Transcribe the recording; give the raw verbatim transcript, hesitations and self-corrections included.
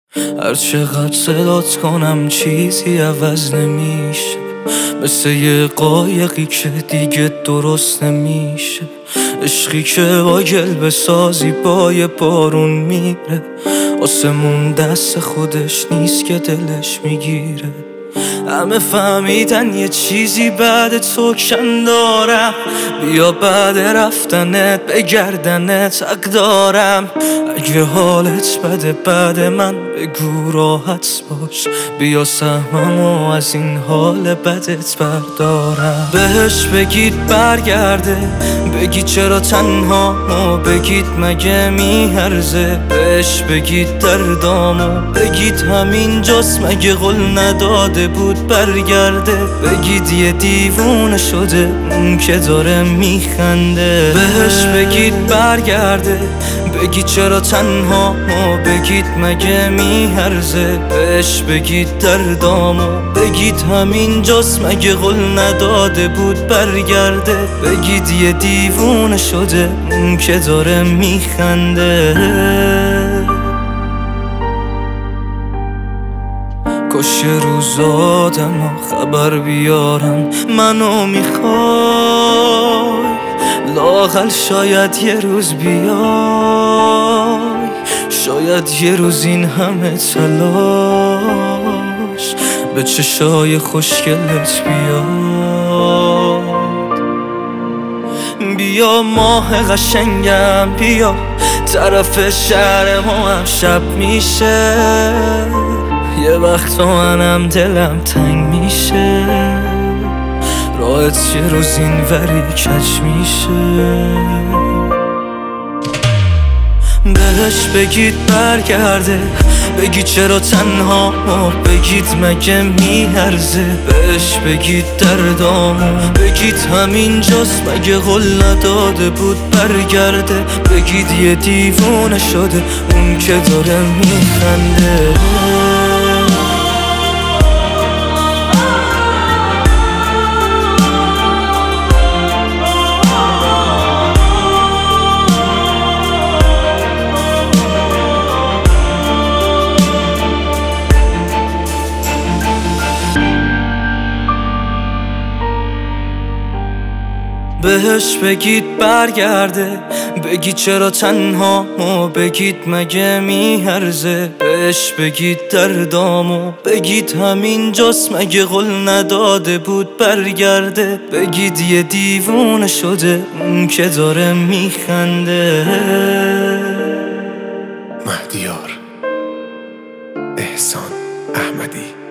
هر چقدر صدات کنم چیزی عوض نمیشه، مثل یه قایقی که دیگه درست نمیشه. عشقی که با گل بسازی با یه بارون میره، آسمون دست خودش نیست که دلش میگیره. همه فهمیدن یه چیزی بعد تو کم دارم، بیا بعد رفتنت بگردنت حق دارم. اگه حالت بده بعد من بگو راحت باش، بیا سهممو از این حال بدت بردارم. بهش بگید برگرده، بگید چرا تنها مو، بگید مگه میهرزه، بهش بگید دردامو، بگید همین جاست مگه قول نداده بود برگرده، بگید یه دیوونه شده اون که داره میخنده. بهش بگید برگرده، بگید چرا تنها مو، بگید مگه میهرزه، بهش بگید دردامو، بگید همین جاست مگه قول نداده بود برگرده، بگید یه دیوونه شده اون که داره میخنده. کاش یه روز آدم خبر بیارن منو میخوای، لااقل شاید یه روز بیای، شاید یه روز این همه تلاش به چشای خوشگلت بیاد. بیا ماه قشنگم بیا، طرف شهر ما هم شب میشه، یه وقت منم دلم تنگ میشه، راحت یه روز این وری کج میشه. بهش بگید برگرده، بگید چرا تنها ما، بگید مگه میهرزه، بهش بگید دردامو، بگید همین جاست مگه قول نداده بود برگرده، بگید یه دیوونه شده اون که داره میخنده. بهش بگید برگرده، بگید چرا تنها مو، بگید مگه میهرزه، بهش بگید دردامو، بگید همین جاست مگه قول نداده بود برگرده، بگید یه دیوونه شده اون که داره میخنده. مهدیار، احسان احمدی.